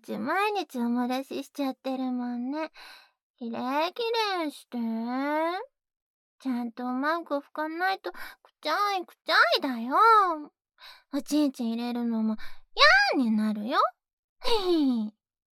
ち毎日お漏らししちゃってるもんね。きれいきれいして。ちゃんとうまく拭かないとくちゃいくちゃいだよ。おちんちん入れるのも嫌になるよ。へへ。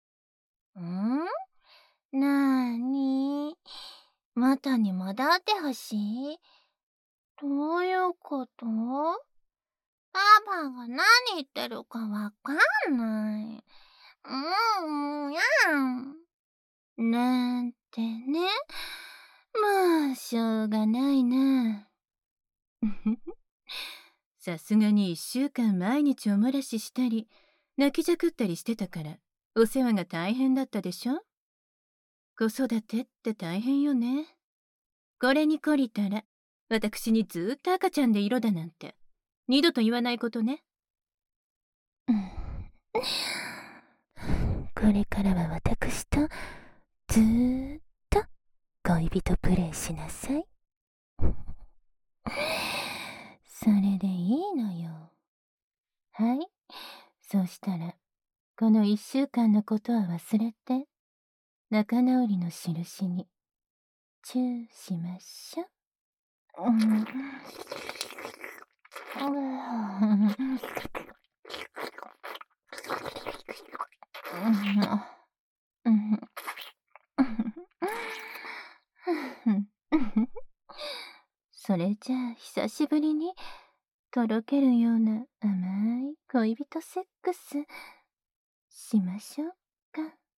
なーに？元に戻ってほしい？どういうこと？パパが何言ってるかわかんない。やん。なんてね。まあ、しょうがないな。 さすがに1週間毎日お漏らししたり、泣きじゃくったりしてたから、お世話が大変だったでしょ？子育てって大変よね。これに懲りたら、私にずっと赤ちゃんでいろだなんて、二度と言わないことね。 これからは私とずーっと恋人プレイしなさい。それでいいのよ。はい。そしたら、この1週間のことは忘れて、仲直りの印に、チューしましょ。それじゃあ久しぶりにとろけるような甘い恋人セックスしましょうか。